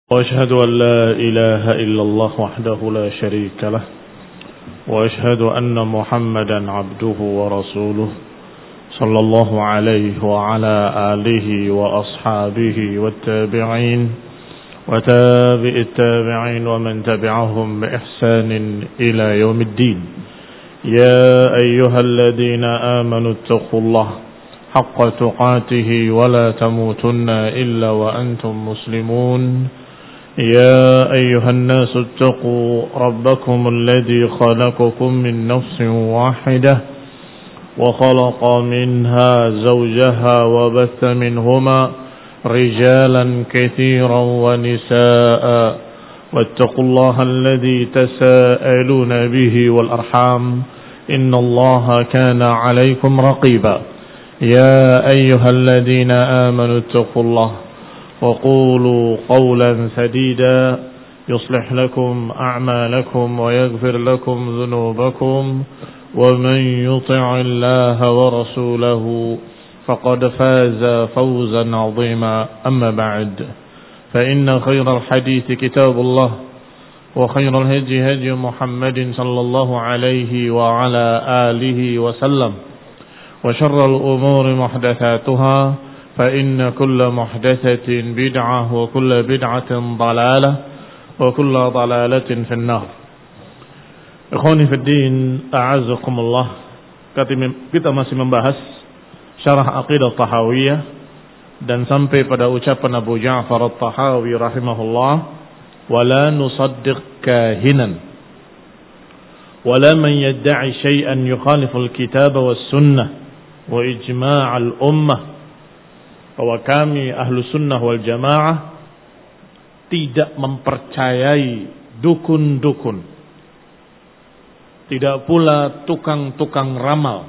وأشهد أن لا إله إلا الله وحده لا شريك له وأشهد أن محمدا عبده ورسوله صلى الله عليه وعلى آله وأصحابه والتابعين وتابع التابعين ومن تبعهم بإحسان إلى يوم الدين. يا أيها الذين آمنوا اتقوا الله حق تقاته ولا تموتن إلا وأنتم مسلمون. يا أيها الناس اتقوا ربكم الذي خلقكم من نفس واحدة وخلق منها زوجها وبث منهما رجالا كثيرا ونساء واتقوا الله الذي تساءلون به والأرحام إن الله كان عليكم رقيبا. يا أيها الذين آمنوا اتقوا الله وقولوا قولا سديدا يصلح لكم أعمالكم ويغفر لكم ذنوبكم ومن يطع الله ورسوله فقد فاز فوزا عظيما. أما بعد فإن خير الحديث كتاب الله وخير الهدي هدي محمد صلى الله عليه وعلى آله وسلم وشر الأمور محدثاتها فإن كل محدثة بدعة وكل بدعة ضلالة وكل ضلالة في النار. Ikhwani fi din, a'azzakumullah. Kita masih membahas syarah aqidah Tahawiyah dan sampai pada ucapan Abu Ja'far At-Tahawi rahimahullah, wala nusaddiq kahinan wala man yadda'i syai'an yukhalifu al-kitab was sunnah wa ijma' al-ummah. Bahwa kami ahlu sunnah wal jamaah tidak mempercayai dukun-dukun, tidak pula tukang-tukang ramal,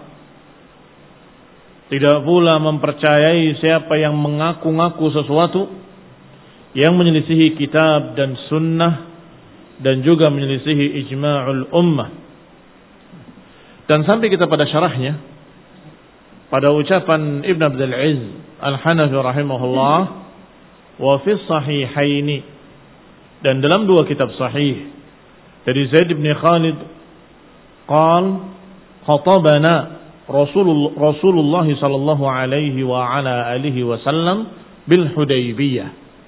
tidak pula mempercayai siapa yang mengaku-ngaku sesuatu yang menyelisihi kitab dan sunnah dan juga menyelisihi ijma'ul ummah. Dan sampai kita pada syarahnya, pada ucapan Ibn Abdul Aziz Al-Hanafi rahimahullah, wa fi sahihaini, dan dalam dua kitab sahih dari Zaid bin Khalid qal khatabana Rasulullah sallallahu alaihi wa ala alihi wasallam bil Hudaybiyah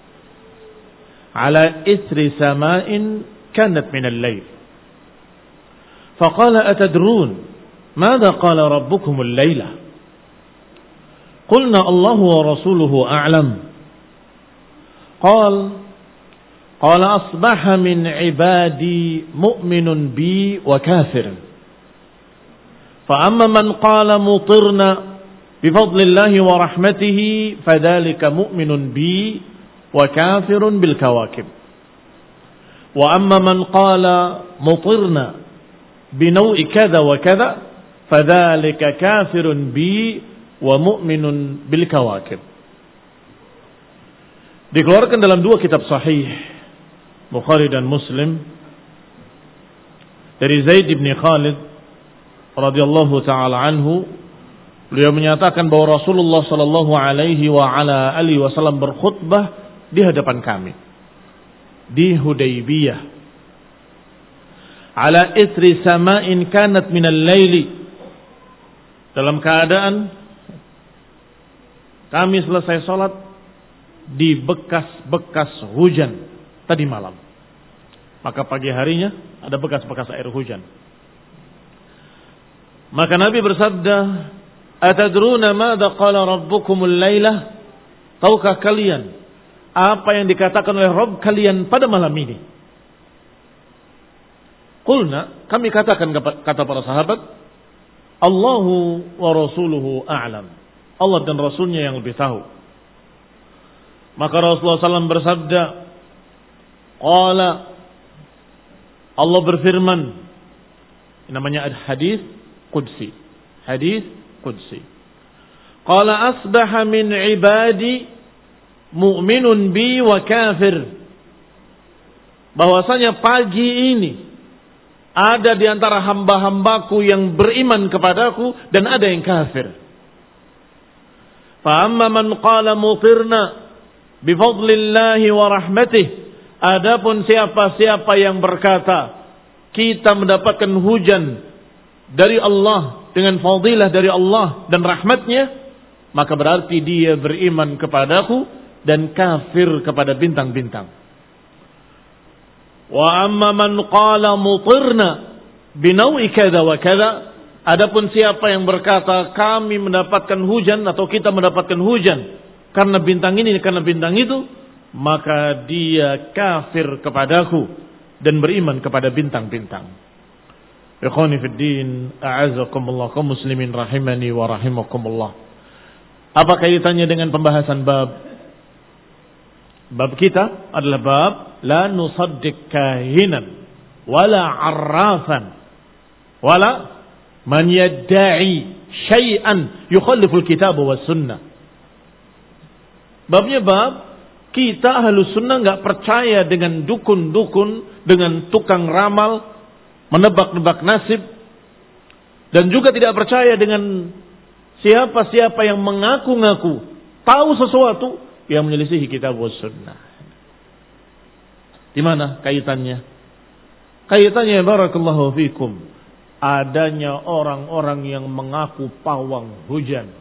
ala ithri sama'in kanat min al-layl faqala atadrun madha qala rabbukum al-layla قلنا الله ورسوله أعلم قال أصبح من عبادي مؤمن بي وكافر فأما من قال مطرنا بفضل الله ورحمته فذلك مؤمن بي وكافر بالكواكب وأما من قال مطرنا بنوع كذا وكذا فذلك كافر بي wa mu'minun bil kawakib. Dikeluarkan dalam dua kitab sahih Bukhari dan Muslim dari Zaid bin Khalid radhiyallahu taala anhu, beliau menyatakan bahwa Rasulullah sallallahu alaihi wa ala alihi wasallam berkhutbah di hadapan kami di Hudaybiyah ala ithri sama'in kanat minal laili, dalam keadaan kami selesai sholat di bekas-bekas hujan tadi malam. Maka pagi harinya ada bekas-bekas air hujan. Maka Nabi bersabda, atadruna madza qala rabbukumul lailah? Tahukah kalian apa yang dikatakan oleh Rabb kalian pada malam ini? Qulna, kami katakan, kata para sahabat, Allahu wa rasuluhu a'lam. Allah dan Rasulnya yang lebih tahu. Maka Rasulullah SAW bersabda, Qala, Allah berfirman, namanya hadis qudsi. Hadis qudsi. Qala asbaha min ibadi mu'minun bi wa kafir. Bahwasanya pagi ini ada di antara hamba-hambaku yang beriman kepadaku dan ada yang kafir. Fa amma man qala mutirna bifadlillahi wa rahmatih Adapun siapa-siapa yang berkata kita mendapatkan hujan dari Allah dengan fadilah dari Allah dan rahmatnya, maka berarti dia beriman kepadaku dan kafir kepada bintang-bintang. Wa amma man qala mutirna binawi kada wa kada, adapun siapa yang berkata kami mendapatkan hujan atau kita mendapatkan hujan karena bintang ini karena bintang itu, maka dia kafir kepadaku dan beriman kepada bintang-bintang. Ikhwani fid din, a'azakumullah, kaum muslimin rahimani wa rahimakumullah. Apa kaitannya dengan pembahasan bab? Bab kita adalah bab la nusaddiq kahinan wala arrafan wala man yadda'i syai'an yukhalliful kitab was sunnah. Babnya bab kita ahlus sunnah enggak percaya dengan dukun-dukun, dengan tukang ramal, menebak-nebak nasib, dan juga tidak percaya dengan siapa-siapa yang mengaku-ngaku tahu sesuatu yang menyelisihi kitab was sunnah. Di mana kaitannya? Kaitannya barakallahu fikum, adanya orang-orang yang mengaku pawang hujan.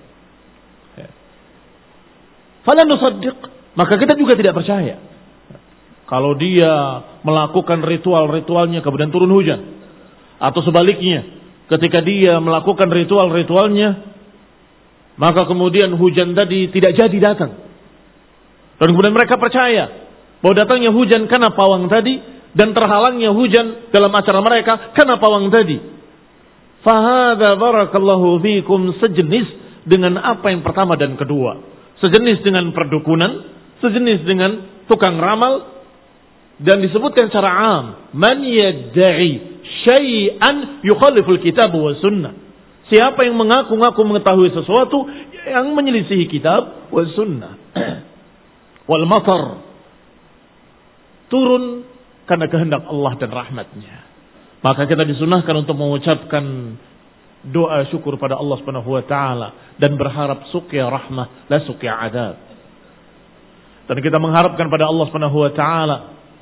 Fala nusaddiq, maka kita juga tidak percaya. Kalau dia melakukan ritual-ritualnya kemudian turun hujan, atau sebaliknya, ketika dia melakukan ritual-ritualnya maka kemudian hujan tadi tidak jadi datang, dan kemudian mereka percaya bahwa datangnya hujan karena pawang tadi, dan terhalangnya hujan dalam acara mereka karena pawang tadi. Fahadha barakallahu fikum sejenis dengan apa yang pertama dan kedua, sejenis dengan perdukunan, sejenis dengan tukang ramal, dan disebutkan secara am, man yadda'i syai'an yukhaliful kitab wa sunnah. Siapa yang mengaku-ngaku mengetahui sesuatu yang menyelisihi kitab wa sunnah. Wal matar, turun karena kehendak Allah dan rahmatnya. Maka kita disunahkan untuk mengucapkan doa syukur pada Allah Subhanahu wa taala dan berharap suqya rahmah la suqya adab. Dan kita mengharapkan pada Allah Subhanahu wa taala,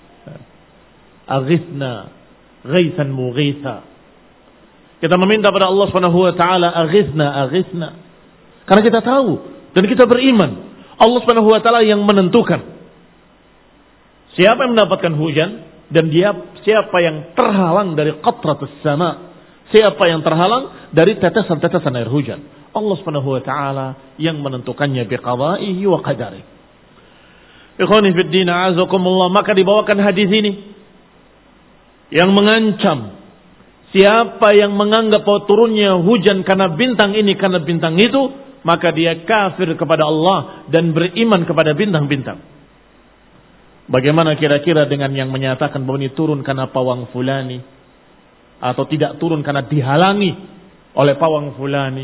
aghithna ghaithan mughitha. Kita meminta pada Allah Subhanahu wa taala aghithna aghithna. Karena kita tahu dan kita beriman Allah Subhanahu wa taala yang menentukan siapa yang mendapatkan hujan dan siapa yang terhalang dari qatratus sama, siapa yang terhalang dari tetesan-tetesan air hujan. Allah Subhanahu wa taala yang menentukannya biqada'ihi wa qadarihi. Ikhwani fid din, a'azakumullah, maka dibawakan hadis ini yang mengancam siapa yang menganggap bahwa turunnya hujan karena bintang ini karena bintang itu, maka dia kafir kepada Allah dan beriman kepada bintang-bintang. Bagaimana kira-kira dengan yang menyatakan bahwa ini turun karena pawang fulani, atau tidak turun karena dihalangi oleh pawang fulani?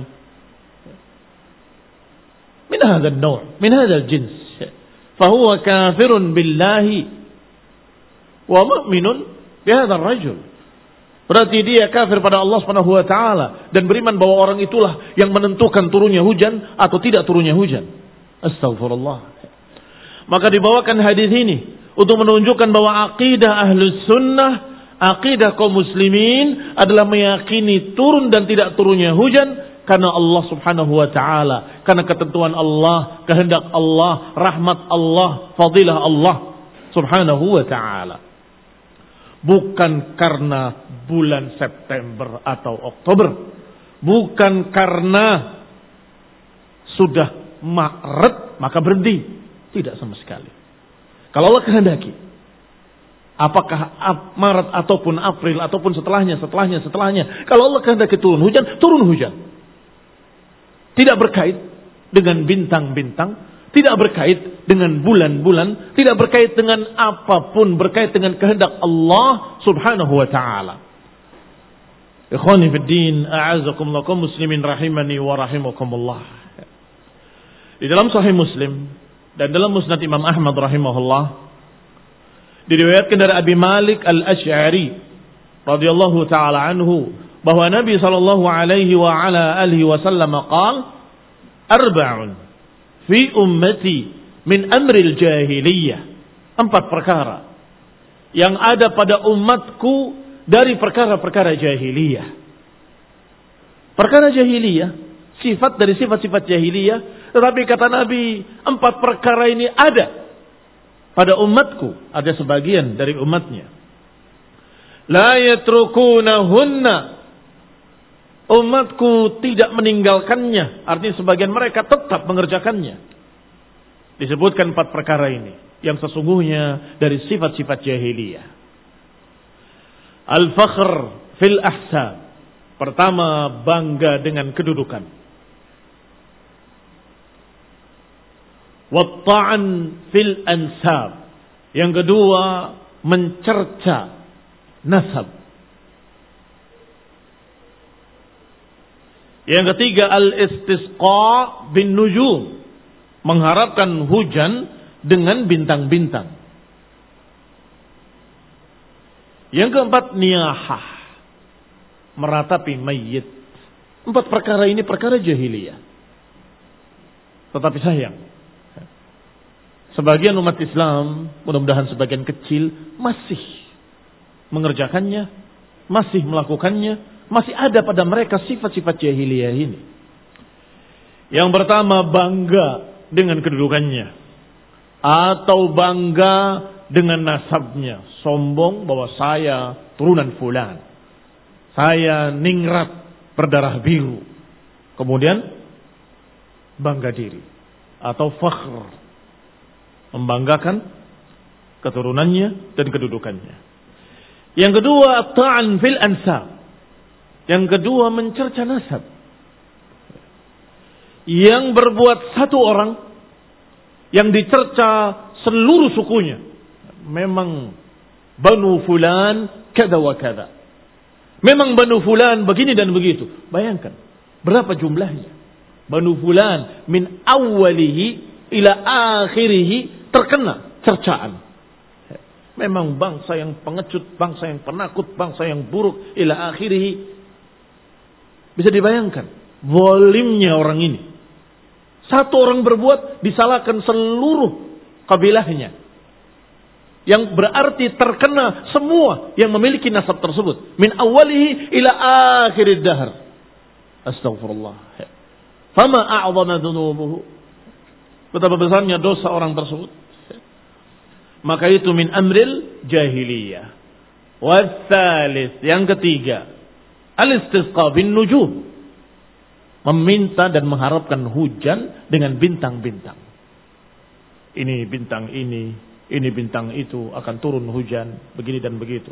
Min hadzal naw', min hadzal jins, fa huwa kafirun billahi wa mu'minun bi hadzal rajul. Berarti dia kafir pada Allah Subhanahu wa taala dan beriman bahwa orang itulah yang menentukan turunnya hujan atau tidak turunnya hujan. Astagfirullah. Maka dibawakan hadis ini untuk menunjukkan bahwa akidah ahlus sunnah, akidah kaum muslimin adalah meyakini turun dan tidak turunnya hujan karena Allah Subhanahu wa taala, karena ketentuan Allah, kehendak Allah, rahmat Allah, fadilah Allah Subhanahu wa taala. Bukan karena bulan September atau Oktober, bukan karena sudah Maret maka berhenti. Tidak sama sekali. Kalau Allah kehendaki, apakah Maret ataupun April ataupun setelahnya, kalau Allah kehendaki turun hujan. Tidak berkait dengan bintang-bintang, tidak berkait dengan bulan-bulan, tidak berkait dengan apapun, berkait dengan kehendak Allah Subhanahu wa taala. Ikhwani fid din, a'azakumullah, kaum muslimin rahimani wa rahimakumullah. Di dalam Sahih Muslim dan dalam Musnad Imam Ahmad rahimahullah diriwayatkan dari Abi Malik Al-Asy'ari radhiyallahu taala anhu bahwa Nabi sallallahu alaihi wa ala alihi wasallam qala arba'un fi ummati min amril jahiliyah. 4 perkara yang ada pada umatku dari perkara-perkara jahiliyah. Perkara jahiliyah, sifat dari sifat-sifat jahiliyah, tetapi kata Nabi, 4 perkara ini ada pada umatku, ada sebagian dari umatnya. La yatrukunahunna, umatku tidak meninggalkannya, artinya sebagian mereka tetap mengerjakannya. Disebutkan 4 perkara ini yang sesungguhnya dari sifat-sifat jahiliyah. Al-fakhr fil ahsab. Pertama, bangga dengan kedudukan. Watta'an fil ansab. Yang kedua, mencerca nasab. Yang ketiga, al-istisqa bin nujum. Mengharapkan hujan dengan bintang-bintang. Yang keempat, niyahah. Meratapi mayit. 4 perkara ini perkara jahiliyah. Tetapi sayang, sebagian umat Islam, mudah-mudahan sebagian kecil, masih mengerjakannya, masih melakukannya, masih ada pada mereka sifat-sifat jahiliyah ini. Yang pertama, bangga dengan kedudukannya, atau bangga dengan nasabnya, sombong bahwa saya turunan fulan, saya ningrat berdarah biru, kemudian bangga diri atau fakhr, membanggakan keturunannya dan kedudukannya. Yang kedua, ta'an fil ansab. Yang kedua, mencerca nasab. Yang berbuat satu orang, yang dicerca seluruh sukunya. Memang Banu Fulan kada wa kada. Memang Banu Fulan begini dan begitu. Bayangkan berapa jumlahnya. Banu Fulan min awwalihi ila akhirihi terkena cercaan. Memang bangsa yang pengecut, bangsa yang penakut, bangsa yang buruk ila akhirihi. Bisa dibayangkan zalimnya orang ini. Satu orang berbuat disalahkan seluruh kabilahnya. Yang berarti terkena semua yang memiliki nasab tersebut. Min awalihi ila akhirid dahr. Astaghfirullah. Fama a'zama dhunubuhu. Betapa besarnya dosa orang tersebut. Maka itu min amril jahiliyah. Wasalis, yang ketiga, al-istisqa bin nujum. Meminta dan mengharapkan hujan dengan bintang-bintang. Ini bintang ini bintang itu akan turun hujan, begini dan begitu.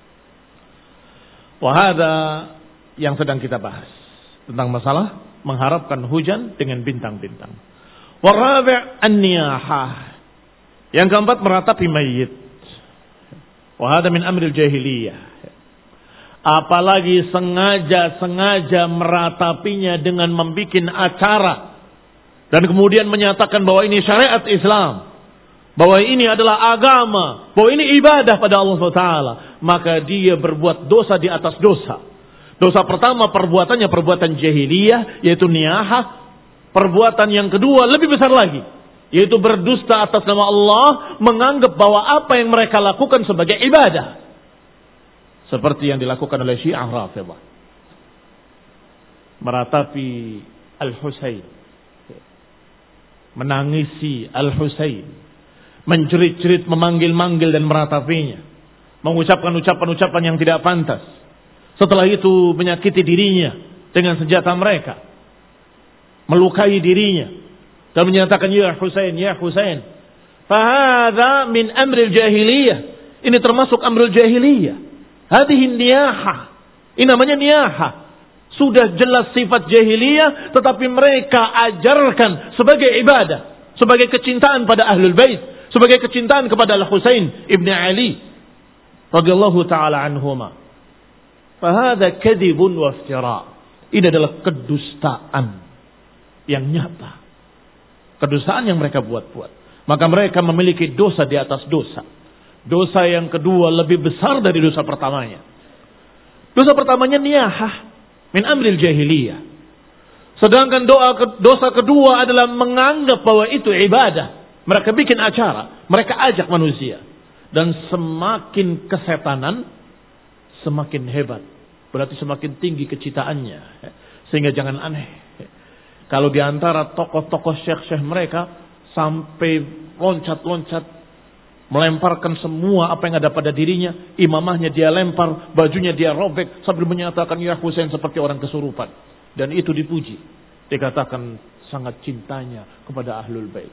Wahada yang sedang kita bahas tentang masalah mengharapkan hujan dengan bintang-bintang. Warabi' an-niyahah. Yang keempat, meratapi mayit. Wahada min amril jahiliyah. Apalagi sengaja meratapinya dengan membuat acara dan kemudian menyatakan bahwa ini syariat Islam, bahwa ini adalah agama, bahwa ini ibadah pada Allah SWT, maka dia berbuat dosa di atas dosa. Dosa pertama perbuatannya perbuatan jahiliyah, yaitu niyahah. Perbuatan yang kedua lebih besar lagi, yaitu berdusta atas nama Allah, menganggap bahwa apa yang mereka lakukan sebagai ibadah. Seperti yang dilakukan oleh Syiah Rafidhah. Meratapi Al-Husain, menangisi Al-Husain, menjerit-jerit, memanggil-manggil dan meratapinya, mengucapkan ucapan-ucapan yang tidak pantas. Setelah itu menyakiti dirinya dengan senjata mereka, melukai dirinya dan menyatakan ya Husain, ya Husain. Fahadha min amril jahiliyah. Ini termasuk amrul jahiliyah. Hadhihi niyahah. Ini namanya niyahah. Sudah jelas sifat jahiliyah, tetapi mereka ajarkan sebagai ibadah, sebagai kecintaan pada ahlul bait, sebagai kecintaan kepada Al-Husain ibn Ali radhiyallahu taala anhuma. Fahadha kadhibun wa iftira. Ini adalah kedustaan yang nyata. Kedustaan yang mereka buat-buat. Maka mereka memiliki dosa di atas dosa. Dosa yang kedua lebih besar dari dosa pertamanya. Dosa pertamanya niyahah min amril jahiliyah. Sedangkan dosa kedua adalah menganggap bahwa itu ibadah. Mereka bikin acara, mereka ajak manusia. Dan semakin kesetanan, semakin hebat. Berarti semakin tinggi kecitaannya. Sehingga jangan aneh. Kalau di antara tokoh-tokoh syekh-syekh mereka sampai loncat-loncat, melemparkan semua apa yang ada pada dirinya, imamahnya dia lempar, bajunya dia robek sambil menyatakan ya Husain seperti orang kesurupan. Dan itu dipuji. Dikatakan sangat cintanya kepada Ahlul Bait.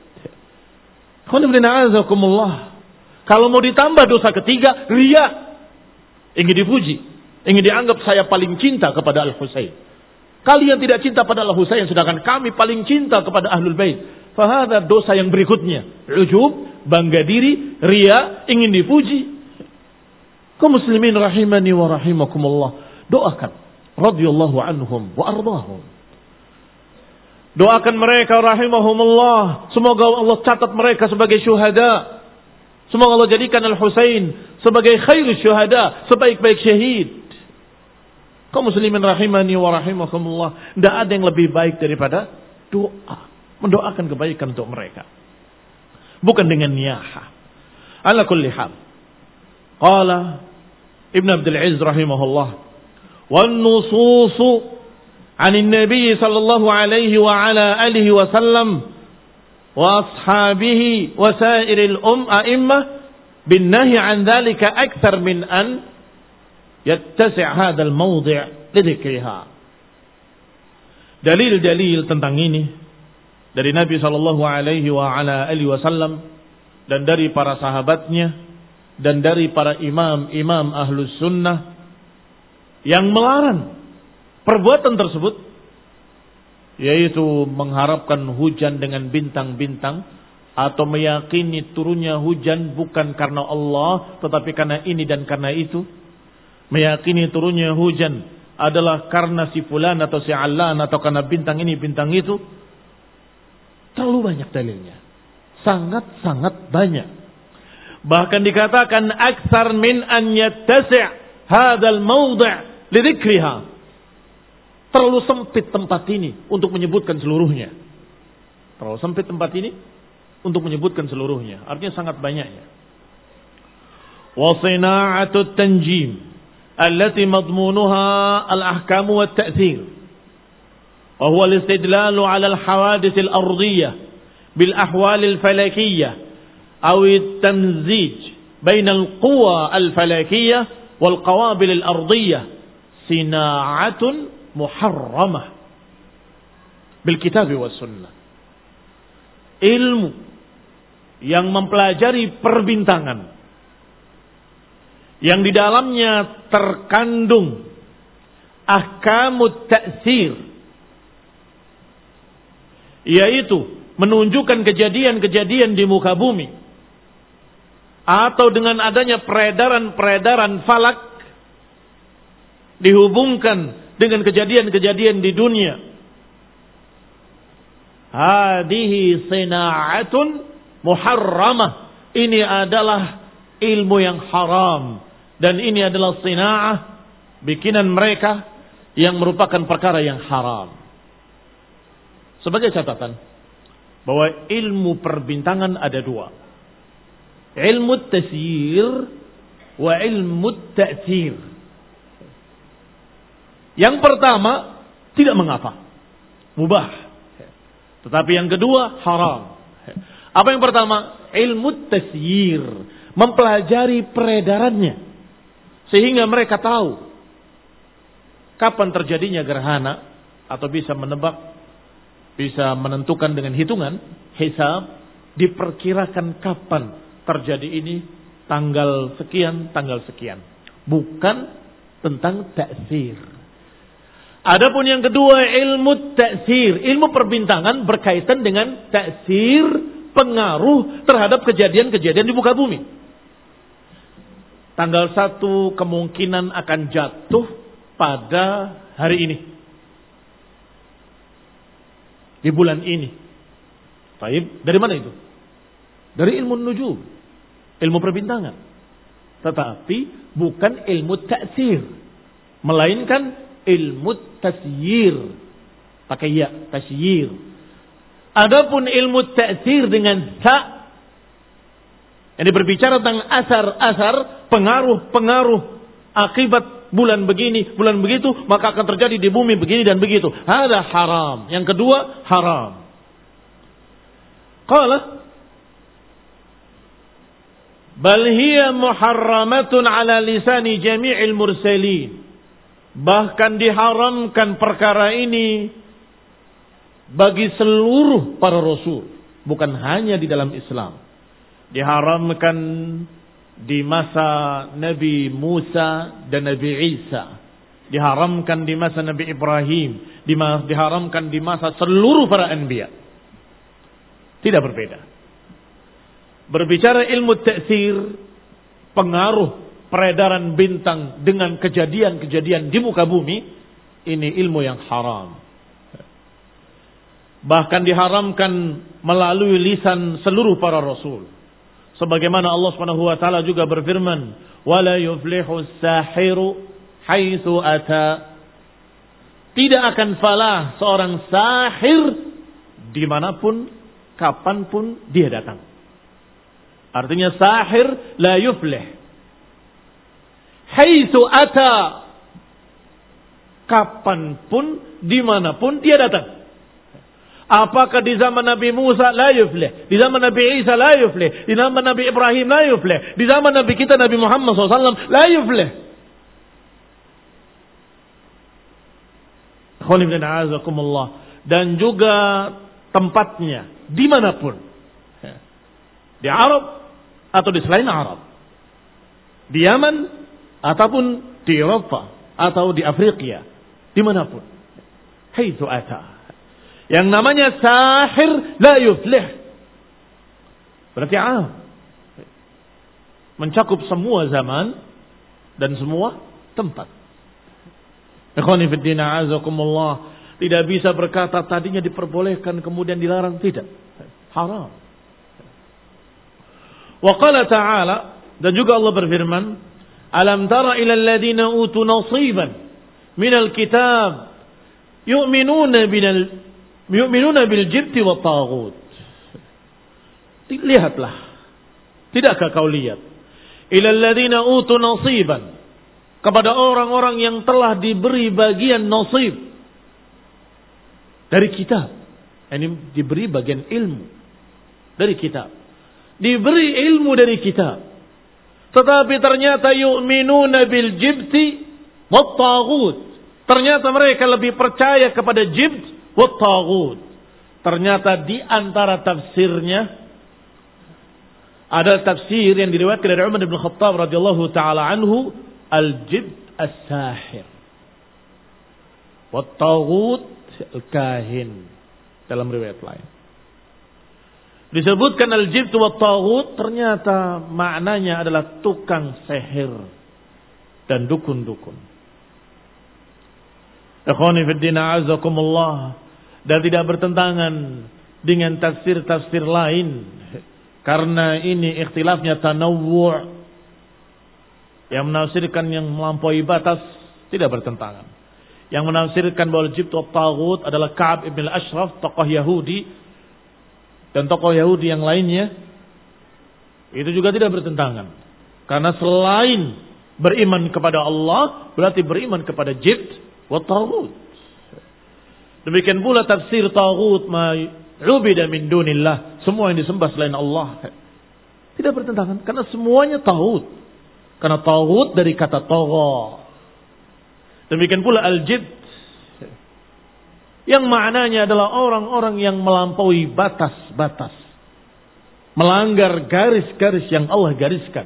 Kalau mau ditambah dosa ketiga, riya. Ingin dipuji, ingin dianggap saya paling cinta kepada Al-Husain. Kalian tidak cinta pada Al-Husain, sedangkan kami paling cinta kepada Ahlul Bait. Fahadha dosa yang berikutnya. Ujub, bangga diri, riya, ingin dipuji. Kaum muslimin rahimani wa rahimakumullah. Doakan radhiyallahu anhum wa ardahum. Doakan mereka rahimahumullah. Semoga Allah catat mereka sebagai syuhada. Semoga Allah jadikan Al-Husain sebagai khairul syuhada, sebaik-baik syahid. Kaum muslimin rahimani wa rahimakumullah. Tidak ada yang lebih baik daripada doa. Mendoakan kebaikan untuk mereka. Bukan dengan niyaha. Ala kulli hal. Qala Ibn Abdul Aziz rahimahullah. Wan nususu عن النبي صلى الله عليه وعلى آله وسلم وأصحابه وسائر الأئمة بالنهي عن ذلك أكثر من أن يتسع هذا الموضع لذكرها. Dalil-dalil tentang ini dari Nabi sallallahu alaihi wa ala alihi wasallam dan dari para sahabatnya dan dari para imam-imam Ahlus Sunnah yang melarang perbuatan tersebut, yaitu mengharapkan hujan dengan bintang-bintang atau meyakini turunnya hujan bukan karena Allah tetapi karena ini dan karena itu, meyakini turunnya hujan adalah karena si fulan atau si allan atau karena bintang ini bintang itu. Terlalu banyak dalilnya, sangat-sangat banyak. Bahkan dikatakan aktsar min an yattasi' hadzal mawdi' li dzikriha. Terlalu sempit tempat ini untuk menyebutkan seluruhnya. Terlalu sempit tempat ini untuk menyebutkan seluruhnya. Artinya sangat banyaknya. Wa sina'atut tanjim allati madmunuha al-ahkam wa at-ta'thir. Wa huwa al-istidlal 'ala al-hawadith al-ardiyyah bil ahwal al-falakiyyah aw at-tamzij bain al-quwa al-falakiyyah wal qawabil al-ardiyyah sina'atun muharramah bil kitab was sunnah. Ilmu yang mempelajari perbintangan yang di dalamnya terkandung ahkamut ta'sir, yaitu menunjukkan kejadian-kejadian di muka bumi atau dengan adanya peredaran-peredaran falak dihubungkan dengan kejadian-kejadian di dunia. Hadihi sina'atun muharramah. Ini adalah ilmu yang haram. Dan ini adalah sina'ah, bikinan mereka yang merupakan perkara yang haram. Sebagai catatan, bahwa ilmu perbintangan ada dua. Ilmu tasyir wa ilmu ta'thir. Yang pertama tidak mengapa, mubah. Tetapi yang kedua haram. Apa yang pertama? Ilmu tasyir, mempelajari peredarannya sehingga mereka tahu kapan terjadinya gerhana atau bisa menebak, bisa menentukan dengan hitungan hisab, diperkirakan kapan terjadi ini, tanggal sekian, tanggal sekian. Bukan tentang ta'sir. Adapun yang kedua ilmu ta'sir, ilmu perbintangan berkaitan dengan ta'sir, pengaruh terhadap kejadian-kejadian di muka bumi. Tanggal 1 kemungkinan akan jatuh pada hari ini, di bulan ini. Baik, dari mana itu? Dari ilmu nujum, ilmu perbintangan. Tetapi bukan ilmu ta'sir, melainkan ilmu tasyir. Pakai ya, tasyir. Adapun ilmu ta'sir dengan ta, Ini berbicara tentang asar-asar, pengaruh-pengaruh akibat bulan begini, bulan begitu, maka akan terjadi di bumi begini dan begitu. Hada haram. Yang kedua, haram. Qala bal hiya muharramatun ala lisani jami'il mursalin. Bahkan diharamkan perkara ini bagi seluruh para rasul, bukan hanya di dalam Islam. Diharamkan di masa Nabi Musa dan Nabi Isa. Diharamkan di masa Nabi Ibrahim. Diharamkan di masa seluruh para anbiya. Tidak berbeda. Berbicara ilmu ta'sir, pengaruh peredaran bintang dengan kejadian-kejadian di muka bumi, ini ilmu yang haram. Bahkan diharamkan melalui lisan seluruh para rasul. Sebagaimana Allah Subhanahu wa taala juga berfirman, "Wala yuflihu as-sahiru haitsu ata." Tidak akan falah seorang sahir dimanapun, kapanpun dia datang. Artinya sahir la yuflih. Haitsu ata. Kapanpun, dimanapun dia datang. Apakah di zaman Nabi Musa la yuflih, di zaman Nabi Isa la yuflih, di zaman Nabi Ibrahim la yuflih, di zaman Nabi kita Nabi Muhammad SAW la yuflih. Dan juga tempatnya dimanapun, di Arab atau di selain Arab, di Yaman ataupun di Eropa atau di Afrika, dimanapun. Haitsu ata. Yang namanya sahir la yuflih. Berarti mencakup semua zaman dan semua tempat. Ikhwani fid din a'azakumullah. Tidak bisa berkata tadinya diperbolehkan kemudian dilarang, tidak. Haram. Wa qala ta'ala, dan juga Allah berfirman, alam tara ila alladhina utu nasiban minal kitab yu'minuna bil jibti wa taghut. Lihatlah, tidakkah kau lihat ila alladhina utu nasiban, kepada orang-orang yang telah diberi bagian nasib dari kitab. Ini diberi bagian ilmu dari kitab, diberi ilmu dari kitab, tetapi ternyata yu'minuna bil jibti wa taghut. Ternyata mereka lebih percaya kepada jibt wa taghut. Ternyata di antara tafsirnya ada tafsir yang diriwayatkan dari Umar bin Khattab radhiyallahu taala anhu, al-jibt as-sahir wa taghut al-kahin. Dalam riwayat lain disebutkan al-jibt wa taghut, ternyata maknanya adalah tukang sihir dan dukun-dukun. Ikhwani fid din a'azakumullah. Dan tidak bertentangan dengan tafsir-tafsir lain, karena ini ikhtilafnya tanawwu'. Yang menafsirkan yang melampaui batas tidak bertentangan. Yang menafsirkan bahwa jibt wa taghut adalah Ka'ab ibn al-Ashraf, tokoh Yahudi, dan tokoh Yahudi yang lainnya, itu juga tidak bertentangan. Karena selain beriman kepada Allah, berarti beriman kepada jibt wa taghut. Demikian pula tafsir taghut, ma ubida min dunillah, semua yang disembah selain Allah. Tidak bertentangan, karena semuanya taghut. Karena taghut dari kata tagha. Demikian pula al-jibt, yang maknanya adalah orang-orang yang melampaui batas-batas, melanggar garis-garis yang Allah gariskan.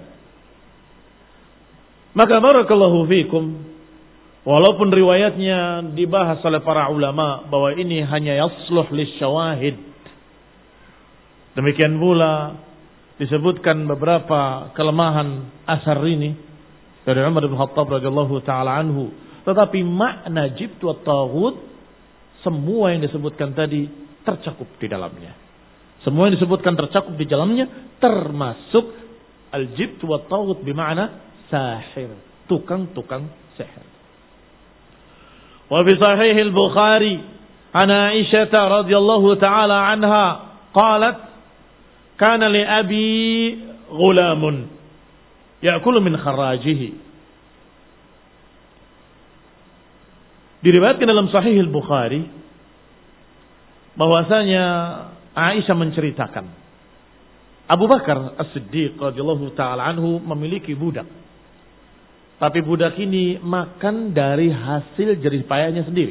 Maka barakallahu fikum, walaupun riwayatnya dibahas oleh para ulama bahwa ini hanya yasluh lisyawahid, demikian pula disebutkan beberapa kelemahan asar ini dari Umar bin Khattab radhiyallahu taala anhu. Tetapi makna jibt wa taghut, semua yang disebutkan tadi tercakup di dalamnya. Semua yang disebutkan tercakup di dalamnya, termasuk al-jibt wa taghut bermakna sahir, tukang-tukang sihir. Wa fi sahih al-Bukhari an Aisyah radhiyallahu taala anha qalat kana li abi ghulamun ya'kulu min kharajihi. Diriwayatkan dalam Sahih Al-Bukhari bahwasanya Aisyah menceritakan Abu Bakar As-Siddiq radhiyallahu taala anhu memiliki budak. Tapi budak ini makan dari hasil jerih payahnya sendiri.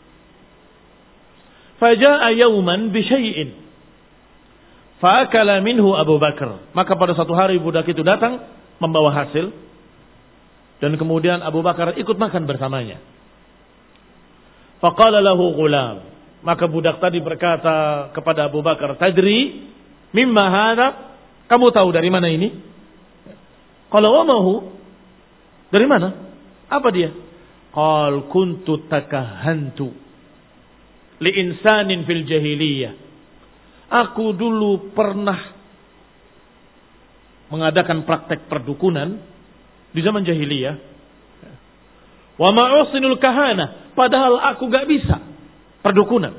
Faja'a yawman bi syai'in fa'akala minhu Abu Bakar. Maka pada suatu hari budak itu datang membawa hasil dan kemudian Abu Bakar ikut makan bersamanya. Faqala lahu ghulam. Maka budak tadi berkata kepada Abu Bakar, "Tadri mimma hadha?" Kamu tahu dari mana ini? Qala wa ma hu? Dari mana? Apa dia? Qal kuntu takahantu li insanin fil jahiliyah. Aku dulu pernah mengadakan praktek perdukunan di zaman jahiliyah. Wa ma usinul kahana, padahal aku gak bisa perdukunan.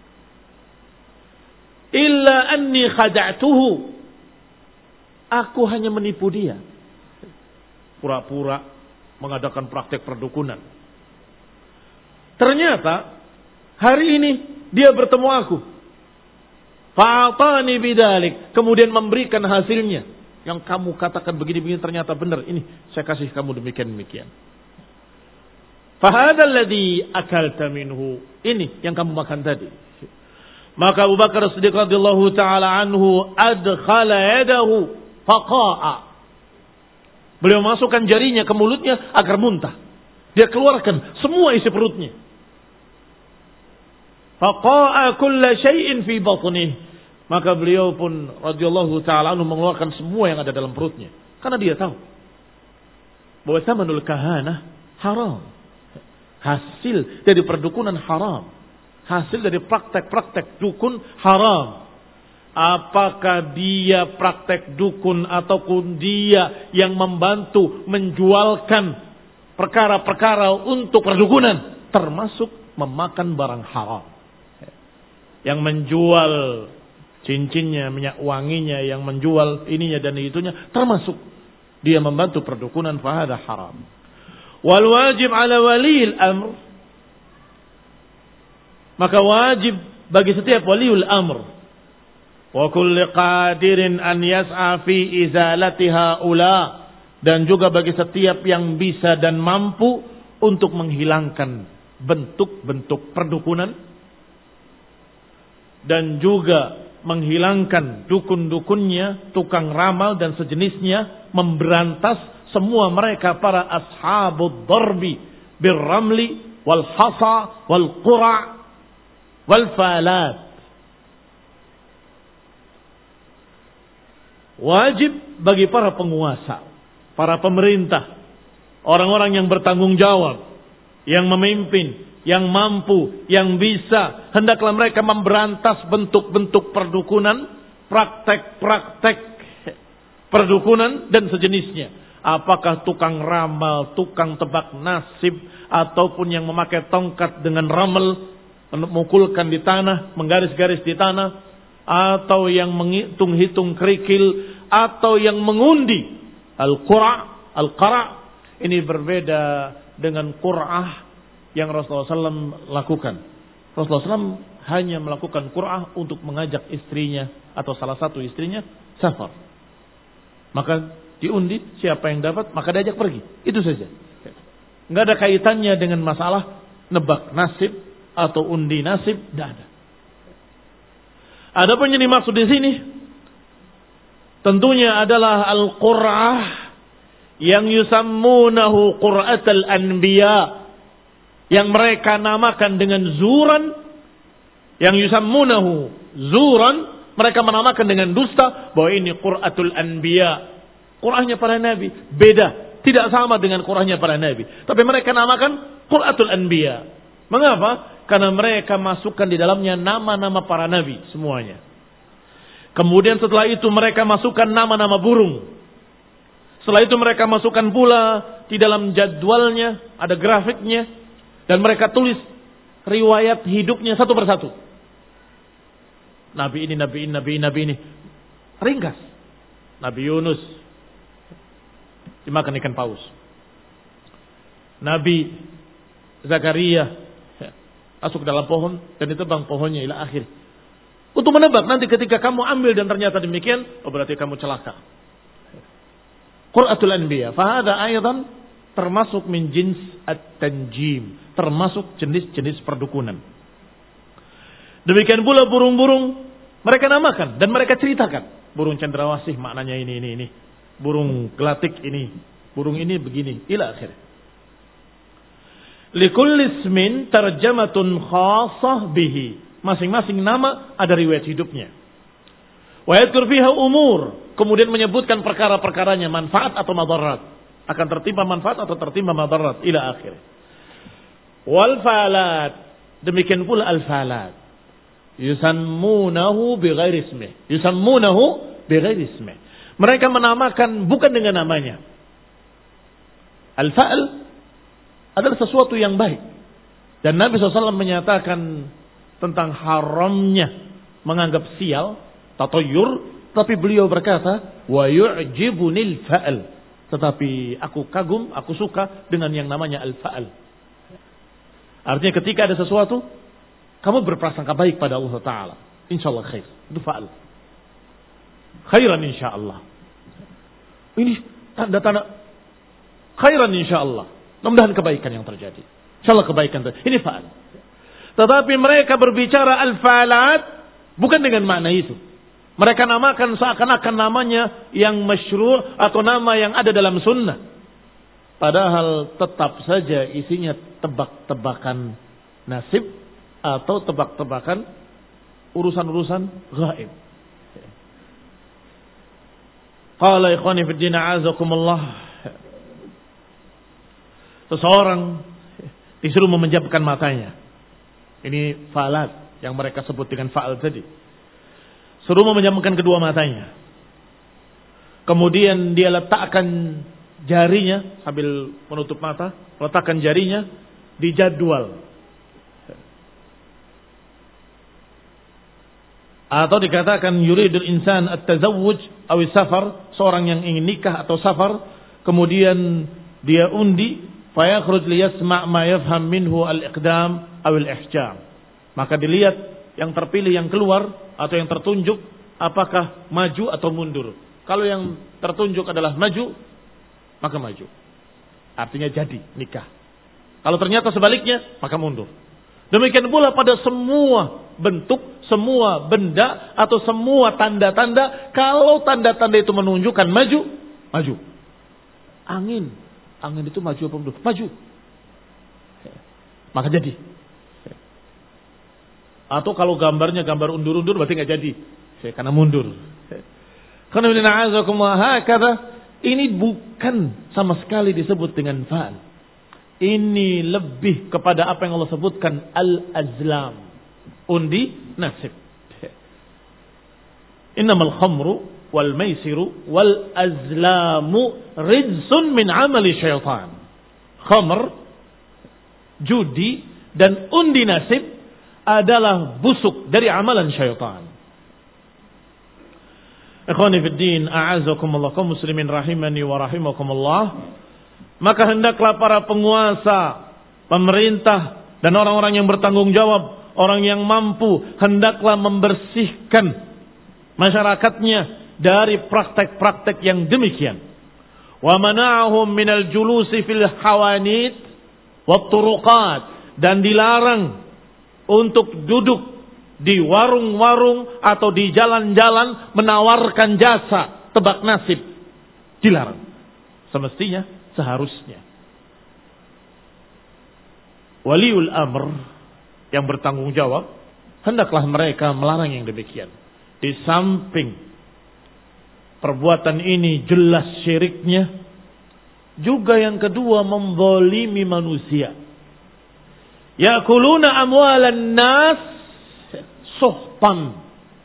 Illa anni khada'tuhu, aku hanya menipu dia. Pura-pura mengadakan praktek perdukunan. Ternyata hari ini dia bertemu aku. Fa'atani bidalik, kemudian memberikan hasilnya. Yang kamu katakan begini-begini ternyata benar. Ini saya kasih kamu demikian-demikian. Fahadha alladhi akalta minhu, ini yang kamu makan tadi. Maka Abu Bakar As-Siddiq radhiyallahu taala anhu adkhala yadahu faqa'a. Beliau masukkan jarinya ke mulutnya agar muntah. Dia keluarkan semua isi perutnya. Faqa'a kulla syai'in fi batnihi. Maka beliau pun radhiyallahu taala anhu mengeluarkan semua yang ada dalam perutnya. Karena dia tahu bahwa samanul kahana haram. Hasil dari perdukunan haram. Hasil dari praktek-praktek dukun haram. Apakah dia praktek dukun ataupun dia yang membantu menjualkan perkara-perkara untuk perdukunan, termasuk memakan barang haram. Yang menjual cincinnya, minyak wanginya, yang menjual ininya dan itunya, termasuk dia membantu perdukunan, fahada haram. Wal wajib ala waliil amr, maka wajib bagi setiap waliul amr wa kulli qadirin an yas'a fi izalatiha ula, dan juga bagi setiap yang bisa dan mampu untuk menghilangkan bentuk-bentuk perdukunan dan juga menghilangkan dukun-dukunnya, tukang ramal dan sejenisnya, memberantas semua mereka para ashabud darbi birramli wal hasa wal qura' wal falat. Wajib bagi para penguasa, para pemerintah, orang-orang yang bertanggung jawab, yang memimpin, yang mampu, yang bisa, hendaklah mereka memberantas bentuk-bentuk perdukunan, praktek-praktek perdukunan dan sejenisnya. Apakah tukang ramal, tukang tebak nasib, ataupun yang memakai tongkat dengan ramal, memukulkan di tanah, menggaris-garis di tanah, atau yang menghitung-hitung kerikil, atau yang mengundi al-qara'. Ini berbeda dengan qur'ah yang Rasulullah SAW lakukan. Rasulullah SAW hanya melakukan qur'ah untuk mengajak istrinya atau salah satu istrinya safar. Maka diundi, siapa yang dapat maka diajak pergi. Itu saja. Enggak ada kaitannya dengan masalah nebak nasib atau undi nasib, tidak ada. Adapun yang dimaksud di sini tentunya adalah al-qur'ah yang yusammunahu qur'atul anbiya, yang mereka namakan dengan zuran, yang yusammunahu zuran, mereka menamakan dengan dusta bahwa ini qur'atul anbiya. Qur'ahnya para nabi beda, tidak sama dengan Qur'ahnya para nabi. Tapi mereka namakan Qur'atul Anbiya. Mengapa? Karena mereka masukkan di dalamnya nama-nama para nabi semuanya. Kemudian setelah itu mereka masukkan nama-nama burung. Setelah itu mereka masukkan pula di dalam jadwalnya, ada grafiknya, dan mereka tulis riwayat hidupnya satu persatu. Nabi ini, nabi ini, nabi ini, nabi ini. Ringkas. Nabi Yunus dimakan ikan paus. Nabi Zakaria masuk dalam pohon dan ditebang pohonnya ila akhir. Untuk menebak nanti ketika kamu ambil dan ternyata demikian, oh berarti kamu celaka. Qur'atul Anbiya. Fahada ayatan termasuk min jins at-tanjim. Termasuk jenis-jenis perdukunan. Demikian pula burung-burung mereka namakan dan mereka ceritakan. Burung cendrawasih maknanya ini. Burung gelatik ini. Burung ini begini. Ila akhir. Likulli ismin tarjamatun khasah bihi. Masing-masing nama ada riwayat hidupnya. Wa yadhkur fiha umur. Kemudian menyebutkan perkara-perkaranya, manfaat atau madarat. Akan tertimpa manfaat atau tertimpa madarat. Ila akhir. Wal falat. Demikian pula al-falat. Yusammunahu bighairi ismih. Yusammunahu bighairi ismih. Mereka menamakan bukan dengan namanya. Al-fa'al adalah sesuatu yang baik. Dan Nabi SAW menyatakan tentang haramnya menganggap sial, tatoyur, tapi beliau berkata, wa yu'jibunil fa'al. Tetapi aku kagum, aku suka dengan yang namanya al-fa'al. Artinya ketika ada sesuatu, kamu berprasangka baik pada Allah Ta'ala. InsyaAllah khair. Itu fa'al. Khairan insyaAllah. Ini tanda-tanda khairan insyaAllah. Mudah-mudahan kebaikan yang terjadi. InsyaAllah kebaikan terjadi. Ini fa'al. Tetapi mereka berbicara al-falat bukan dengan makna itu. Mereka namakan seakan-akan namanya yang masyru' atau nama yang ada dalam sunnah. Padahal tetap saja isinya tebak-tebakan nasib atau tebak-tebakan urusan-urusan gaib. Qala ikhwani fid din a'azakumullah. Seseorang disuruh memejamkan matanya. Ini falat yang mereka sebut dengan fa'al tadi. Suruh memejamkan kedua matanya. Kemudian dia letakkan jarinya sambil menutup mata, letakkan jarinya di jadwal. Atau dikatakan yuridul insan at-tazawwuj aw safar, seorang yang ingin nikah atau safar, kemudian dia undi fayakhruj liyasma' ma yafham minhu al-iqdam aw al-ihjam. Maka dilihat yang terpilih yang keluar atau yang tertunjuk apakah maju atau mundur. Kalau yang tertunjuk adalah maju, maka maju. Artinya jadi nikah. Kalau ternyata sebaliknya, maka mundur. Demikian pula pada semua bentuk, semua benda atau semua tanda-tanda. Kalau tanda-tanda itu menunjukkan maju, maju. Angin itu maju apa mundur? Maju. Maka jadi. Atau kalau gambarnya gambar undur-undur berarti nggak jadi. Karena mundur. Karena ini bukan sama sekali disebut dengan fa'al. Ini lebih kepada apa yang Allah sebutkan al-azlam. Undi nasib. Innamal khamru wal maisiru wal azlamu rijsun min amali syaitan. Khamr, judi dan undi nasib adalah busuk dari amalan syaitan. Ikhwani fid din, a'azakumullah, kaum muslimin rahimani wa rahimakumullah. Maka hendaklah para penguasa, pemerintah dan orang-orang yang bertanggung jawab, orang yang mampu, hendaklah membersihkan masyarakatnya dari praktek-praktek yang demikian. Wa mana'ahum minal julusi fil hawanit wat turuqat, dan dilarang untuk duduk di warung-warung atau di jalan-jalan menawarkan jasa tebak nasib. Dilarang. Semestinya, seharusnya waliul amr yang bertanggung jawab, hendaklah mereka melarang yang demikian. Di samping perbuatan ini jelas syiriknya, juga yang kedua menzalimi manusia. Yakuluna amwalan nas suhtan.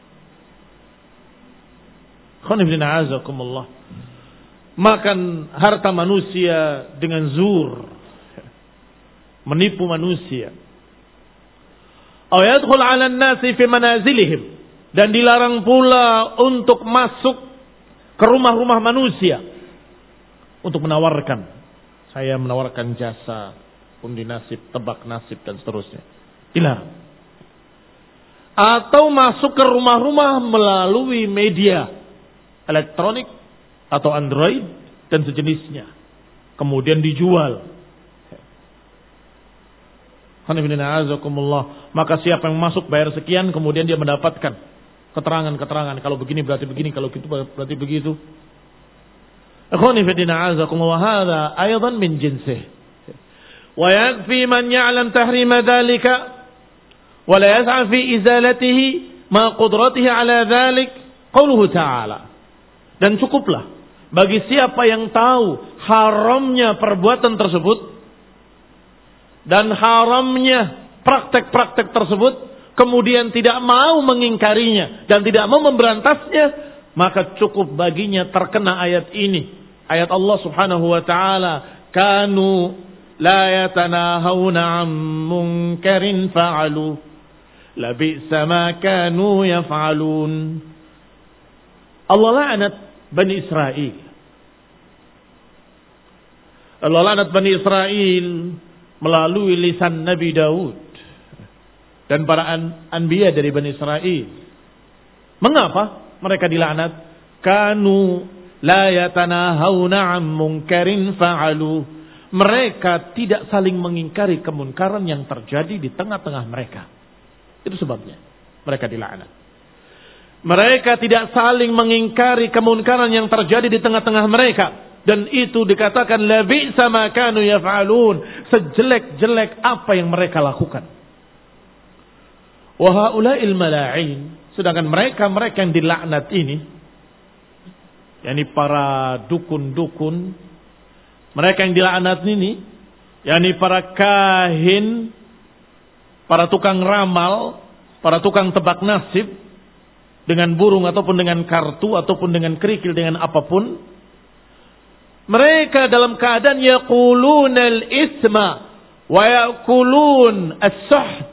Khonibina azakumullah. Makan harta manusia dengan zur, menipu manusia. Aw yadkhul 'ala an-nasi fi manazilihim, dan dilarang pula untuk masuk ke rumah-rumah manusia untuk menawarkan. Saya menawarkan jasa undi nasib, tebak nasib dan seterusnya. Dilarang. Atau masuk ke rumah-rumah melalui media elektronik atau Android dan sejenisnya. Kemudian dijual. Maka siapa yang masuk bayar sekian, kemudian dia mendapatkan keterangan-keterangan. Kalau begini berarti begini, kalau gitu berarti begitu. Hadza aidan min jinsih. Wa yakfi man ya'lam tahrima dzalika wa la yas'a fi izalatihi ma qudratihi ala dzalik qauluhu ta'ala. Dan cukuplah bagi siapa yang tahu haramnya perbuatan tersebut dan haramnya praktek-praktek tersebut, kemudian tidak mau mengingkarinya dan tidak mau memberantasnya, maka cukup baginya terkena ayat ini. Ayat Allah Subhanahu wa taala, kanu la yatanahawna 'an munkarin fa'alu labisa ma kanu yaf'alun. Allah laknat Bani Israel. Allah laknat Bani Israel melalui lisan Nabi Daud dan para anbiya dari Bani Israel. Mengapa mereka dilaknat? Kanu la yatanahawna 'an munkarin fa'alu. Mereka tidak saling mengingkari kemunkaran yang terjadi di tengah-tengah mereka. Itu sebabnya mereka dilaknat. Mereka tidak saling mengingkari kemunkaran yang terjadi di tengah-tengah mereka. Dan itu dikatakan labi'sa ma kanu yaf'alun. Sejelek-jelek apa yang mereka lakukan. Wa haula'il mala'in. Sedangkan mereka yang dilaknat ini, yakni para dukun-dukun, mereka yang dilaknat ini, yakni para kahin, para tukang ramal, para tukang tebak nasib, dengan burung ataupun dengan kartu ataupun dengan kerikil, dengan apapun, mereka dalam keadaan yaqulunal isma wa yaqulun as-suht.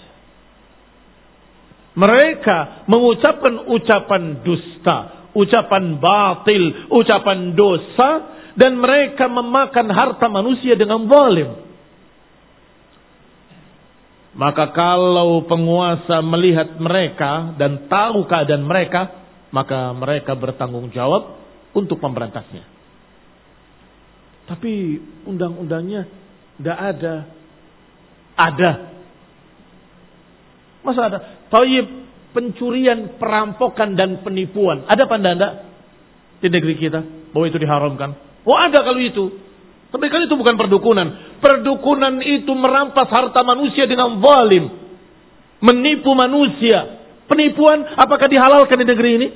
Mereka mengucapkan ucapan dusta, ucapan batil, ucapan dosa, dan mereka memakan harta manusia dengan zalim. Maka kalau penguasa melihat mereka dan tahu keadaan mereka, maka mereka bertanggung jawab untuk memberantasnya. Tapi undang-undangnya tidak ada. Ada. Masa ada? Taib, pencurian, perampokan dan penipuan. Ada apa anda di negeri kita bahwa itu diharamkan? Oh ada kalau itu. Tapi kan itu bukan perdukunan. Perdukunan itu merampas harta manusia dengan zalim. Menipu manusia. Penipuan apakah dihalalkan di negeri ini?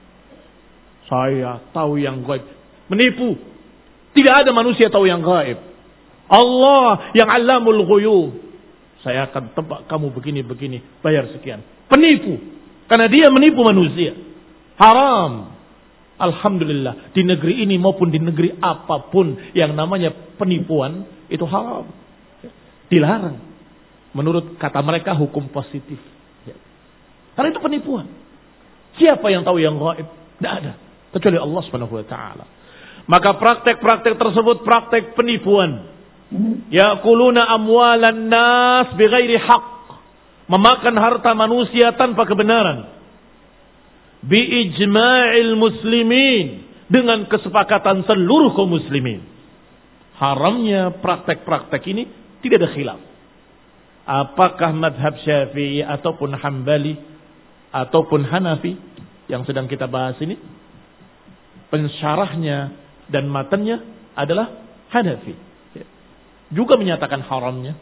Saya tahu yang gaib. Menipu. Tidak ada manusia tahu yang gaib. Allah yang alamul ghuyub. Saya akan tebak kamu begini-begini. Bayar sekian. Penipu. Karena dia menipu manusia. Haram. Alhamdulillah, di negeri ini maupun di negeri apapun yang namanya penipuan itu haram, dilarang. Menurut kata mereka hukum positif. Karena itu penipuan. Siapa yang tahu yang gaib? Tidak ada, kecuali Allah Subhanahu wa taala. Maka praktek-praktek tersebut praktek penipuan. Yaquluna amwalan nas bighairi haqq. Memakan harta manusia tanpa kebenaran. Biijma'il muslimin, dengan kesepakatan seluruh kaum muslimin. Haramnya praktek-praktek ini tidak ada khilaf. Apakah madhab Syafi'i ataupun Hambali ataupun Hanafi yang sedang kita bahas ini, pensyarahnya dan matanya adalah Hanafi, juga menyatakan haramnya.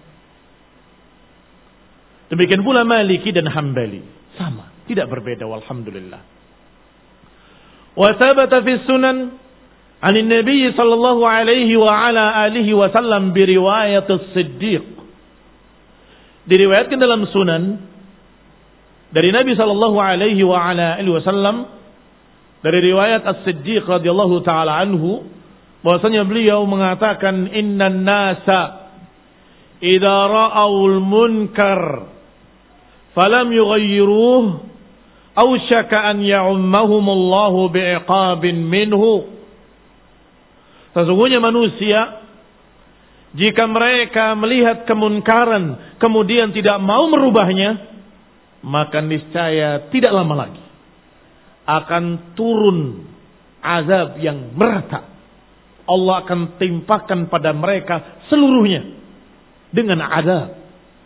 Demikian pula Maliki dan Hambali, sama, tidak berbeda, walhamdulillah. Wa thabata fi sunan 'an an-nabiy sallallahu alaihi wa ala alihi wa sallam bi riwayat as-Siddiq. Diriwayatkan dalam sunan dari Nabi sallallahu alaihi wa ala alihi wasallam dari riwayat As-Siddiq radhiyallahu taala anhu, bahwasanya beliau mengatakan innan nasa idza ra'awul munkar falam yughayyiruhu ausyaka an ya'ummahumullahu bi'iqabin minhu. Sesungguhnya manusia, jika mereka melihat kemunkaran kemudian tidak mau merubahnya, maka niscaya tidak lama lagi akan turun azab yang merata. Allah akan timpakan pada mereka seluruhnya dengan azab.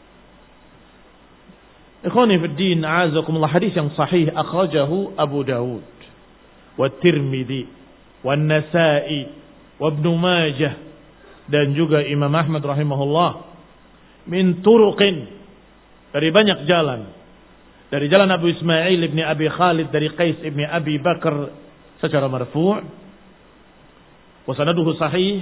Ikhwani fi din, a'azakumullah, hadis yang sahih akhrajahu Abu Dawud wa Tirmidzi wa Nasa'i wa Ibnu Majah dan juga Imam Ahmad rahimahullah min turuqin, dari banyak jalan. Dari jalan Abu Ismail ibni Abi Khalid dari Qais ibni Abi Bakar secara marfu', wa sanaduhu sahih,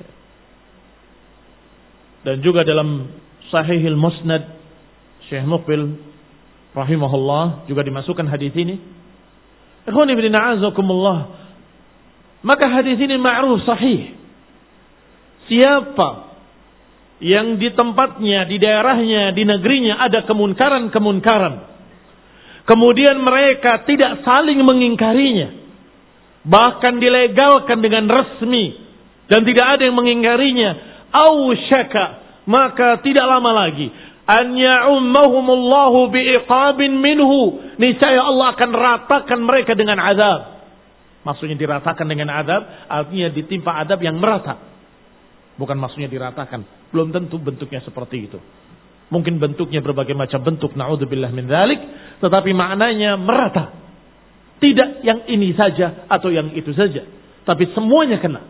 dan juga dalam Sahihil Musnad Syekh Muqbil rahimahullah juga dimasukkan hadis ini. Ikhwani fillah a'azakumullah, maka hadis ini ma'ruf sahih. Siapa yang di tempatnya, di daerahnya, di negerinya ada kemunkaran-kemunkaran, kemudian mereka tidak saling mengingkarinya, bahkan dilegalkan dengan resmi dan tidak ada yang mengingkarinya, ausyaka, maka tidak lama lagi an ya'ummahumullahu bi'iqabin minhu, niscaya Allah akan ratakan mereka dengan azab. Maksudnya diratakan dengan azab, artinya ditimpa azab yang merata. Bukan maksudnya diratakan, belum tentu bentuknya seperti itu. Mungkin bentuknya berbagai macam bentuk, na'udzubillah min dzalik, tetapi maknanya merata. Tidak yang ini saja atau yang itu saja, tapi semuanya kena.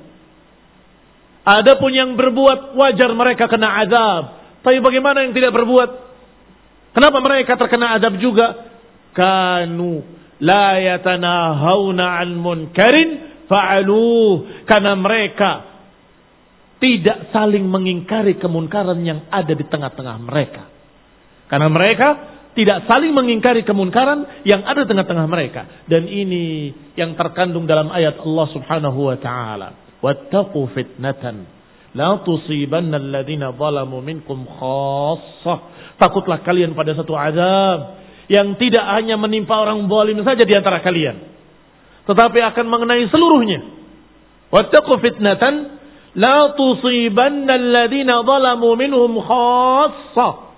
Adapun yang berbuat, wajar mereka kena azab. Tapi bagaimana yang tidak berbuat? Kenapa mereka terkena azab juga? Kanu la yatanahawna 'an munkarin fa'aluh, karena mereka tidak saling mengingkari kemunkaran yang ada di tengah-tengah mereka. Karena mereka tidak saling mengingkari kemunkaran yang ada di tengah-tengah mereka. Dan ini yang terkandung dalam ayat Allah Subhanahu wa taala, wattaqu fitnatan la tusibanna alladhina zalamu minkum khassah. Takutlah kalian pada satu azab yang tidak hanya menimpa orang zalim saja di antara kalian, tetapi akan mengenai seluruhnya. Wattaqu fitnatan la tusibanna alladhina zalamu minhum khassah.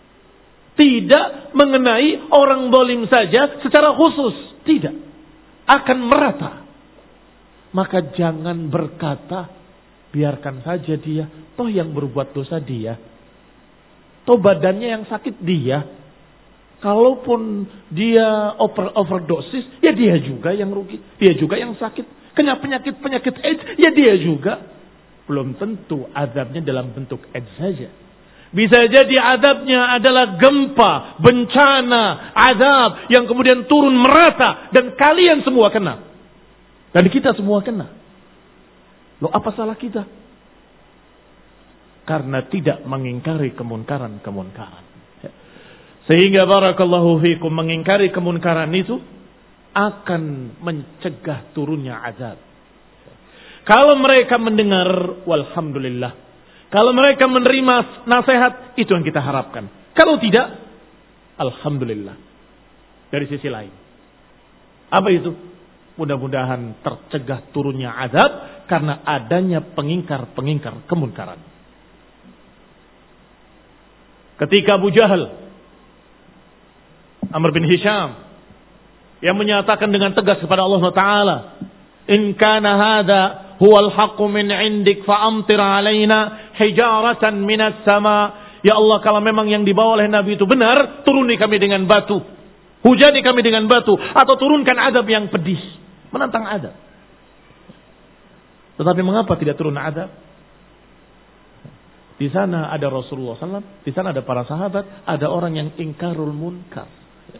Tidak mengenai orang zalim saja secara khusus, tidak, akan merata. Maka jangan berkata biarkan saja dia, toh yang berbuat dosa dia, toh badannya yang sakit dia. Kalaupun dia overdosis, ya dia juga yang rugi, dia juga yang sakit. Kena penyakit AIDS, ya dia juga. Belum tentu azabnya dalam bentuk AIDS saja. Bisa jadi azabnya adalah gempa, bencana, azab yang kemudian turun merata dan kalian semua kena. Dan kita semua kena. Loh, apa salah kita? Karena tidak mengingkari kemunkaran-kemunkaran. Sehingga barakallahu fikum, mengingkari kemunkaran itu akan mencegah turunnya azab. Kalau mereka mendengar, walhamdulillah. Kalau mereka menerima nasihat, itu yang kita harapkan. Kalau tidak, alhamdulillah. Dari sisi lain, apa itu? Mudah-mudahan tercegah turunnya azab karena adanya pengingkar-pengingkar kemunkaran. Ketika Abu Jahal, Amr bin Hisham, yang menyatakan dengan tegas kepada Allah Ta'ala, in kana hadha huwal haqqu min indik fa'amtir alaina hijaratan minas sama. Ya Allah, kalau memang yang dibawa oleh Nabi itu benar, turuni kami dengan batu, hujani kami dengan batu, atau turunkan azab yang pedih. Menantang azab. Tetapi mengapa tidak turun azab? Di sana ada Rasulullah SAW, di sana ada para sahabat, ada orang yang ingkarul munkar.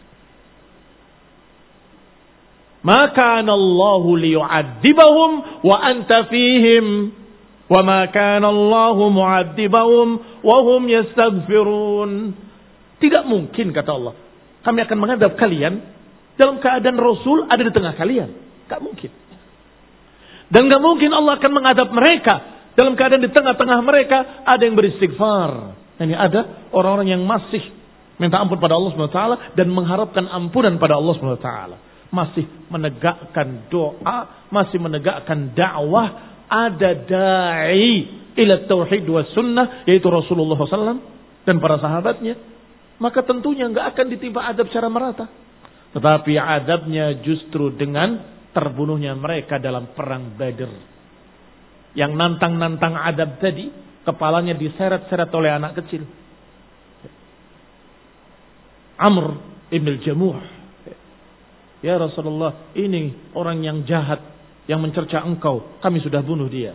Ma kana Allahu liyu'adzibahum wa anta fihim wa ma kana Allahu mu'adzibahum wa hum yastaghfirun. Tidak mungkin, kata Allah, kami akan mengadab kalian dalam keadaan Rasul ada di tengah kalian. Gak mungkin. Dan gak mungkin Allah akan mengadab mereka dalam keadaan di tengah-tengah mereka ada yang beristighfar. Ini ada orang-orang yang masih minta ampun pada Allah SWT dan mengharapkan ampunan pada Allah SWT. Masih menegakkan doa, masih menegakkan dakwah, ada da'i ila tauhid wa sunnah, yaitu Rasulullah SAW dan para sahabatnya, maka tentunya enggak akan ditimpa adab secara merata. Tetapi adabnya justru dengan terbunuhnya mereka dalam perang Badr. Yang nantang-nantang adab tadi, kepalanya diseret-seret oleh anak kecil. Amr ibn al-Jamuh. Ya Rasulullah, ini orang yang jahat, yang mencerca engkau, kami sudah bunuh dia.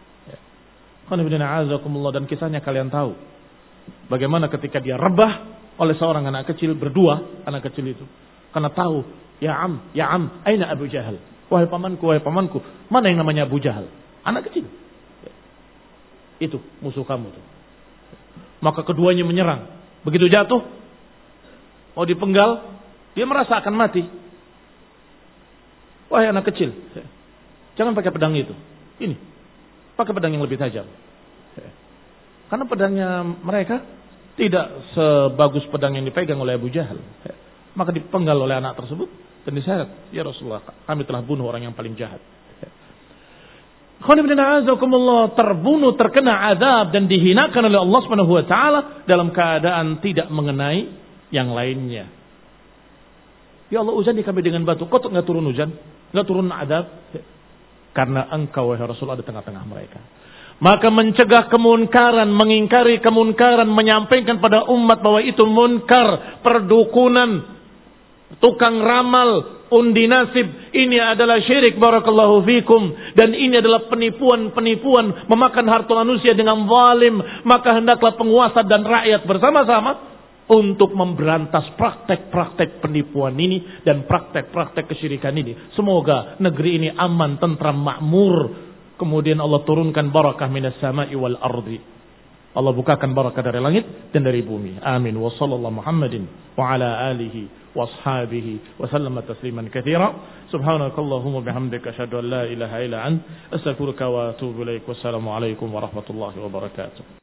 Dan kisahnya kalian tahu. Bagaimana ketika dia rebah oleh seorang anak kecil, berdua anak kecil itu. Karena tahu, ya am, aina Abu Jahal? Wahai pamanku, mana yang namanya Abu Jahal? Anak kecil. Itu musuh kamu tuh. Maka keduanya menyerang. Begitu jatuh, mau dipenggal, dia merasa akan mati. Wahai anak kecil, jangan pakai pedang itu. Ini, pakai pedang yang lebih tajam. Karena pedangnya mereka tidak sebagus pedang yang dipegang oleh Abu Jahal. Maka dipenggal oleh anak tersebut dan diseret. Ya Rasulullah, kami telah bunuh orang yang paling jahat. Terbunuh, terkena azab dan dihinakan oleh Allah Subhanahu wa taala dalam keadaan tidak mengenai yang lainnya. Ya Allah, uzani kami dengan batu. Kok enggak turun hujan? Enggak turun azab? Karena engkau wahai Rasul ada tengah-tengah mereka. Maka mencegah kemunkaran, mengingkari kemunkaran, menyampaikan pada umat bahwa itu munkar, perdukunan, tukang ramal, undi nasib, ini adalah syirik, barakallahu fikum, dan ini adalah penipuan-penipuan, memakan harta manusia dengan zalim. Maka hendaklah penguasa dan rakyat bersama-sama untuk memberantas praktek-praktek penipuan ini dan praktek-praktek kesyirikan ini. Semoga negeri ini aman, tentram, makmur. Kemudian Allah turunkan barakah minas sama'i wal ardi. Allah bukakan barakah dari langit dan dari bumi. Amin. Wa sallallahu Muhammadin wa ala alihi wa ashabihi wa sallama tasliman katsira. Subhanakallahumma bihamdika asyhadu an la ilaha illa anta astaghfiruka wa atubu ilaik. Wassalamu alaikum warahmatullahi wabarakatuh.